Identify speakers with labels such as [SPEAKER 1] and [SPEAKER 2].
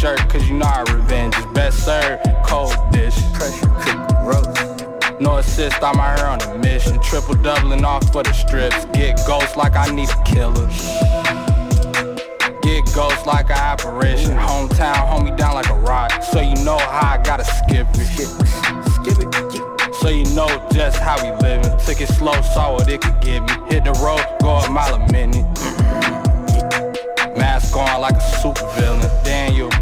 [SPEAKER 1] shirt, cause you know our revenge is best served. Cold dish,
[SPEAKER 2] Pressure cook roast.
[SPEAKER 1] no assist, I'm out here on a mission. Triple doubling off for the strips. Get ghost like I need a killer. Get ghost like an apparition. Hometown, hold me down like a rock. So you know how I gotta skip it.
[SPEAKER 2] Skip it, yeah.
[SPEAKER 1] So you know just how we living. Took it slow, saw what it could give me. Hit the road, go a mile a minute. Mask on like a super villain. Daniel.